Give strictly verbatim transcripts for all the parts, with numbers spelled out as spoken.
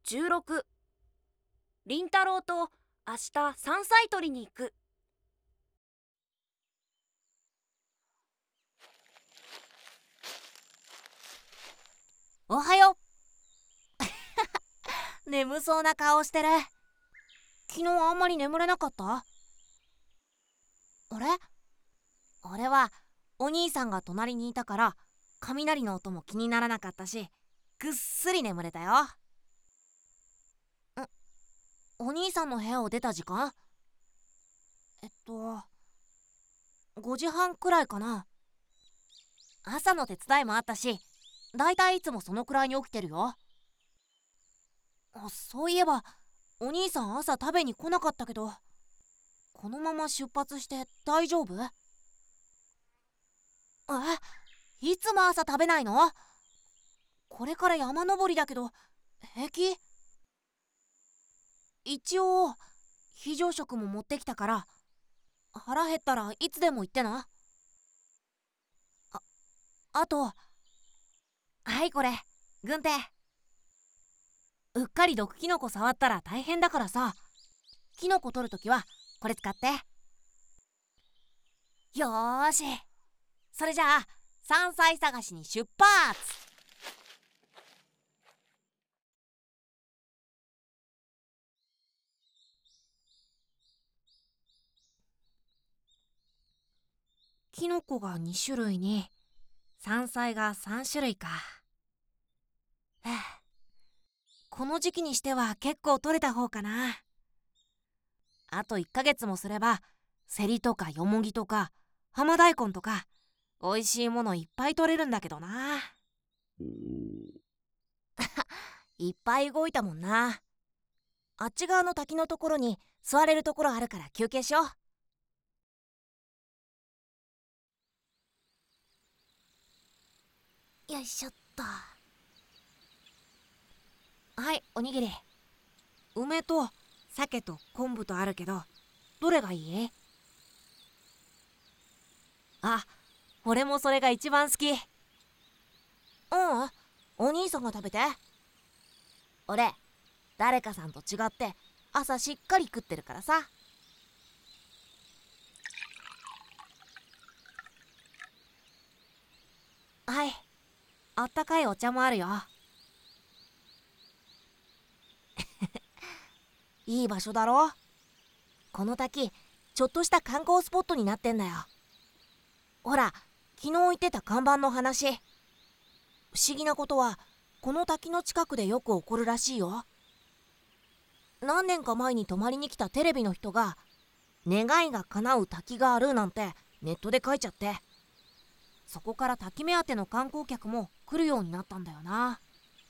じゅうろく、りんたろうと明日山菜採りに行く。 おはよう。眠そうな顔してる。昨日あんまり眠れなかった？あれあれはお兄さんが隣にいたから雷の音も気にならなかったし、ぐっすり眠れたよ。んお兄さんの部屋を出た時間？えっとごじはんくらいかな。朝の手伝いもあったし、だいたいいつもそのくらいに起きてるよ。あ、そういえばお兄さん朝食べに来なかったけど、このまま出発して大丈夫？え、いつも朝食べないの？これから山登りだけど平気？一応非常食も持ってきたから、腹減ったらいつでも言ってな。ああと、はいこれ軍手。うっかり毒キノコ触ったら大変だからさ、キノコ取るときはこれ使って。よーし、それじゃあ山菜探しに出発。キノコがに種類に山菜がさん種類か。はあ、この時期にしては結構取れた方かな。あといっかげつもすればセリとかヨモギとか浜大根とかおいしいものいっぱい取れるんだけどな。いっぱい動いたもんな。あっち側の滝のところに座れるところあるから休憩しよう。よいしょっと。はい、おにぎり。梅と鮭と昆布とあるけど、どれがいい？あ、俺もそれが一番好き。ううん、お兄さんが食べて。俺誰かさんと違って朝しっかり食ってるからさ。はい、あったかいお茶もあるよ。いい場所だろ。この滝ちょっとした観光スポットになってんだよ。ほら、昨日言ってた看板の話。不思議なことはこの滝の近くでよく起こるらしいよ。何年か前に泊まりに来たテレビの人が願いが叶う滝があるなんてネットで書いちゃって、そこから滝目当ての観光客も来るようになったんだよな。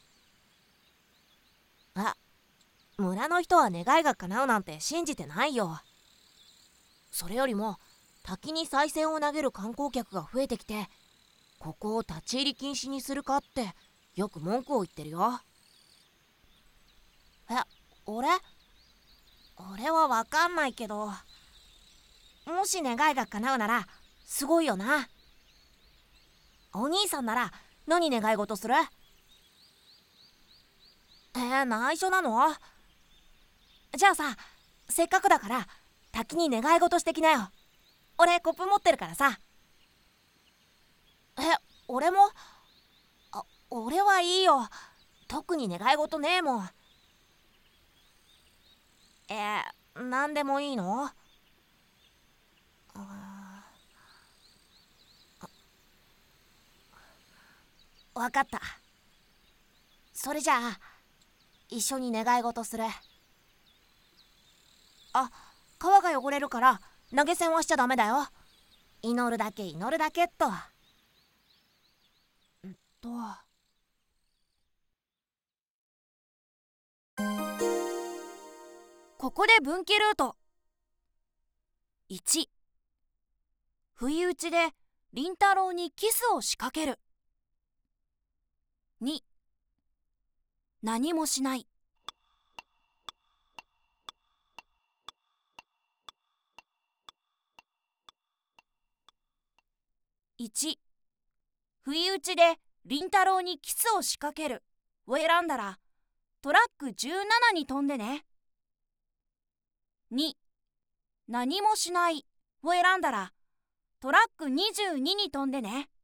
あ、村の人は願いが叶うなんて信じてないよ。それよりも滝に賽銭を投げる観光客が増えてきて、ここを立ち入り禁止にするかってよく文句を言ってるよ。え、俺俺はわかんないけど、もし願いが叶うならすごいよな。お兄さんなら何願い事する？えー、内緒なの？じゃあさ、せっかくだから滝に願い事してきなよ。俺コップ持ってるからさ。え、俺も？あ、俺はいいよ。特に願い事ねえもん。えー、なんでもいいの？あ、わかった。それじゃあ一緒に願い事する。あ、川が汚れるから投げ銭はしちゃダメだよ。祈るだけ祈るだけっと。んとここで分岐ルート。いち、不意打ちでりんたろうにキスを仕掛ける。に、何もしない。いち、不意打ちでりんたろうにキスを仕掛けるを選んだら、 トラックじゅうななに飛んでね。に何もしないを選んだらトラックにじゅうにに飛んでね。